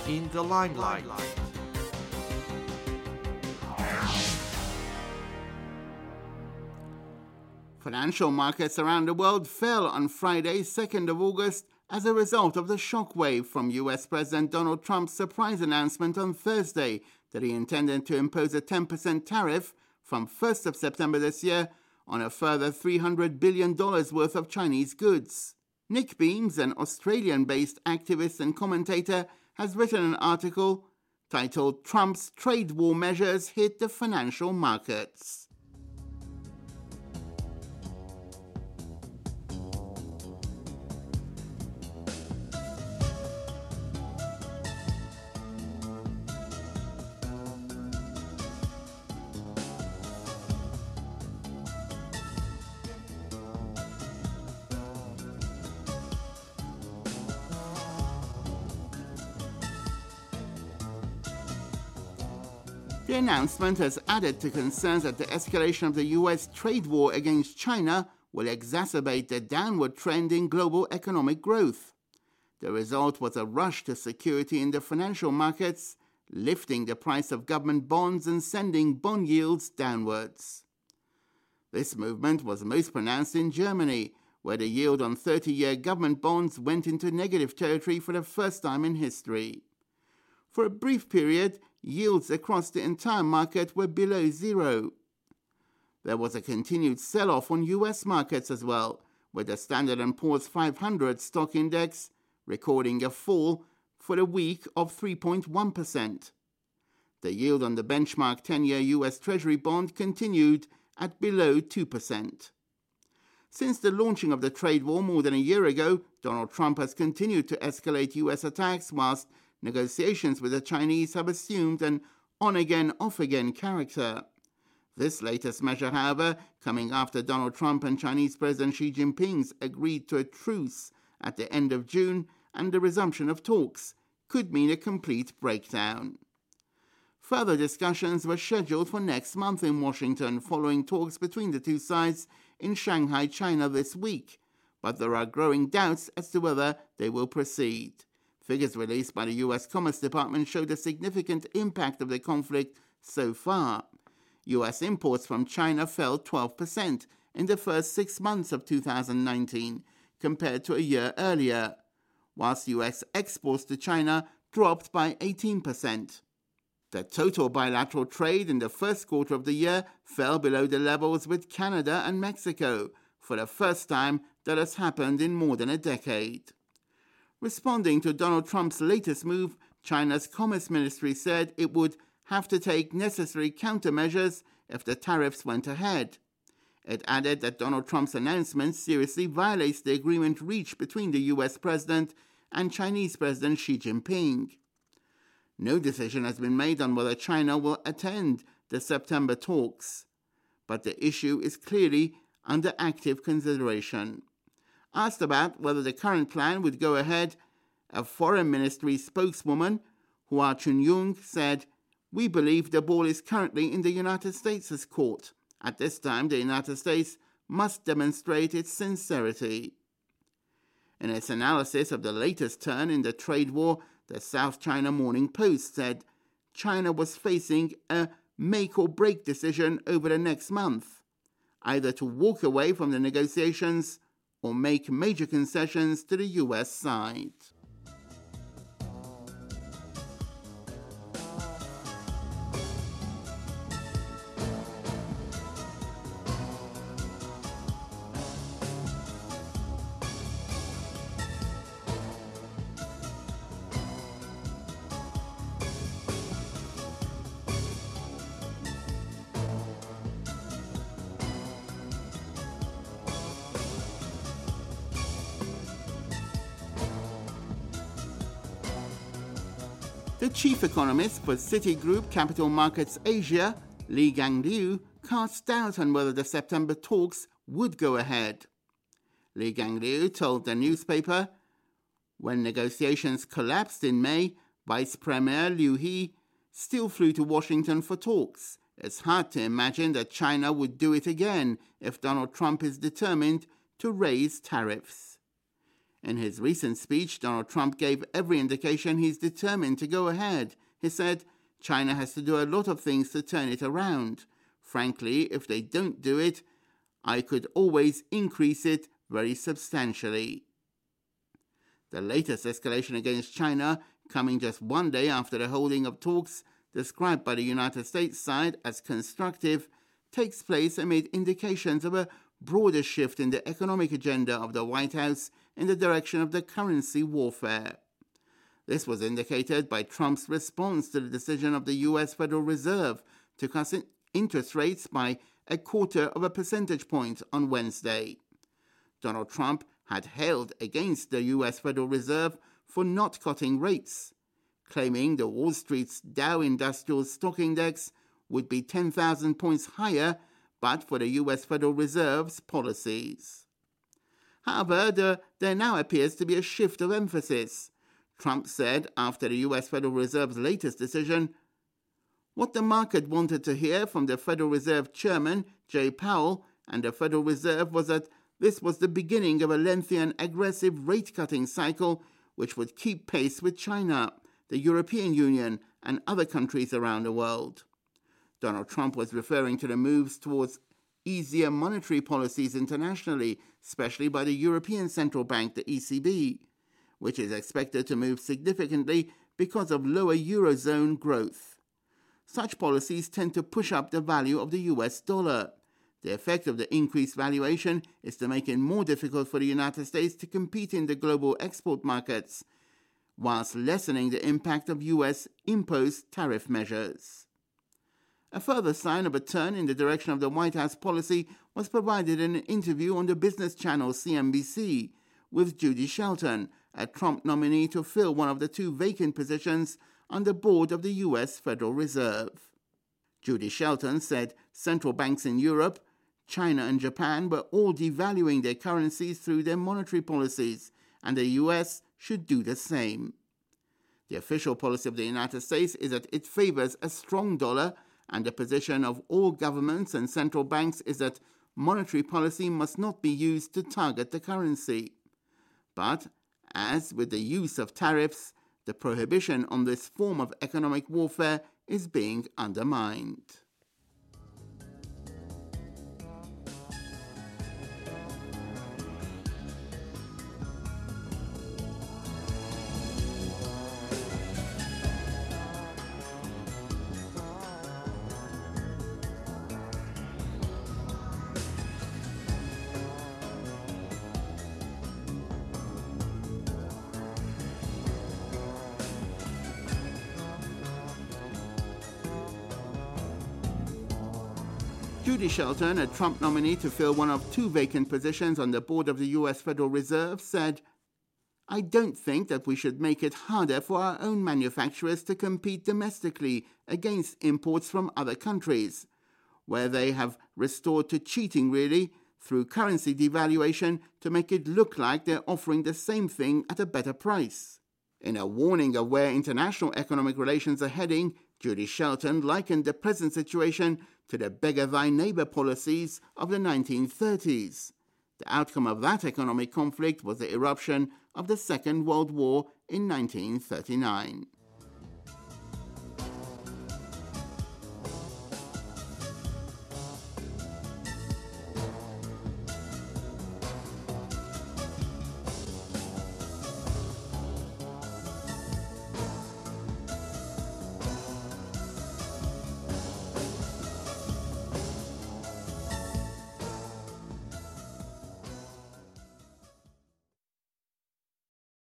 in the limelight. Financial markets around the world fell on Friday, 2nd of August, as a result of the shockwave from U.S. President Donald Trump's surprise announcement on Thursday that he intended to impose a 10% tariff from 1st of September this year on a further $300 billion worth of Chinese goods. Nick Beams, an Australian-based activist and commentator, has written an article titled "Trump's Trade War Measures Hit the Financial Markets." The announcement has added to concerns that the escalation of the U.S. trade war against China will exacerbate the downward trend in global economic growth. The result was a rush to security in the financial markets, lifting the price of government bonds and sending bond yields downwards. This movement was most pronounced in Germany, where the yield on 30-year government bonds went into negative territory for the first time in history. For a brief period, yields across the entire market were below zero. There was a continued sell-off on U.S. markets as well, with the Standard & Poor's 500 stock index recording a fall for the week of 3.1%. The yield on the benchmark 10-year U.S. Treasury bond continued at below 2%. Since the launching of the trade war more than a year ago, Donald Trump has continued to escalate U.S. attacks whilst negotiations with the Chinese have assumed an on-again, off-again character. This latest measure, however, coming after Donald Trump and Chinese President Xi Jinping agreed to a truce at the end of June and the resumption of talks, could mean a complete breakdown. Further discussions were scheduled for next month in Washington following talks between the two sides in Shanghai, China this week, but there are growing doubts as to whether they will proceed. Figures released by the U.S. Commerce Department showed a significant impact of the conflict so far. U.S. imports from China fell 12% in the first 6 months of 2019 compared to a year earlier, whilst U.S. exports to China dropped by 18%. The total bilateral trade in the first quarter of the year fell below the levels with Canada and Mexico for the first time that has happened in more than a decade. Responding to Donald Trump's latest move, China's Commerce Ministry said it would have to take necessary countermeasures if the tariffs went ahead. It added that Donald Trump's announcement seriously violates the agreement reached between the U.S. President and Chinese President Xi Jinping. No decision has been made on whether China will attend the September talks, but the issue is clearly under active consideration. Asked about whether the current plan would go ahead, a Foreign Ministry spokeswoman, Hua Chunying, said, "We believe the ball is currently in the United States' court. At this time, the United States must demonstrate its sincerity." In its analysis of the latest turn in the trade war, the South China Morning Post said China was facing a make-or-break decision over the next month, either to walk away from the negotiations or make major concessions to the U.S. side. The chief economist for Citigroup Capital Markets Asia, Li Gangliu, cast doubt on whether the September talks would go ahead. Li Gangliu told the newspaper, when negotiations collapsed in May, Vice Premier Liu He still flew to Washington for talks. It's hard to imagine that China would do it again if Donald Trump is determined to raise tariffs. In his recent speech, Donald Trump gave every indication he's determined to go ahead. He said, China has to do a lot of things to turn it around. Frankly, if they don't do it, I could always increase it very substantially. The latest escalation against China, coming just one day after the holding of talks described by the United States side as constructive, takes place amid indications of a broader shift in the economic agenda of the White House in the direction of the currency warfare. This was indicated by Trump's response to the decision of the U.S. Federal Reserve to cut interest rates by 0.25 percentage point on Wednesday. Donald Trump had hailed against the U.S. Federal Reserve for not cutting rates, claiming the Wall Street's Dow Industrial Stock Index would be 10,000 points higher but for the U.S. Federal Reserve's policies. However, there now appears to be a shift of emphasis. Trump said after the U.S. Federal Reserve's latest decision, what the market wanted to hear from the Federal Reserve Chairman, Jay Powell, and the Federal Reserve was that this was the beginning of a lengthy and aggressive rate-cutting cycle which would keep pace with China, the European Union, and other countries around the world. Donald Trump was referring to the moves towards easier monetary policies internationally, especially by the European Central Bank, the ECB, which is expected to move significantly because of lower Eurozone growth. Such policies tend to push up the value of the US dollar. The effect of the increased valuation is to make it more difficult for the United States to compete in the global export markets, whilst lessening the impact of US imposed tariff measures. A further sign of a turn in the direction of the White House policy was provided in an interview on the business channel CNBC with Judy Shelton, a Trump nominee to fill one of the two vacant positions on the board of the U.S. Federal Reserve. Judy Shelton said central banks in Europe, China and Japan were all devaluing their currencies through their monetary policies, and the U.S. should do the same. The official policy of the United States is that it favors a strong dollar, and the position of all governments and central banks is that monetary policy must not be used to target the currency. But, as with the use of tariffs, the prohibition on this form of economic warfare is being undermined. Judy Shelton, a Trump nominee to fill one of two vacant positions on the board of the U.S. Federal Reserve, said, I don't think that we should make it harder for our own manufacturers to compete domestically against imports from other countries, where they have restored to cheating really through currency devaluation to make it look like they're offering the same thing at a better price. In a warning of where international economic relations are heading, Judy Shelton likened the present situation to the beggar-thy-neighbor policies of the 1930s. The outcome of that economic conflict was the eruption of the Second World War in 1939.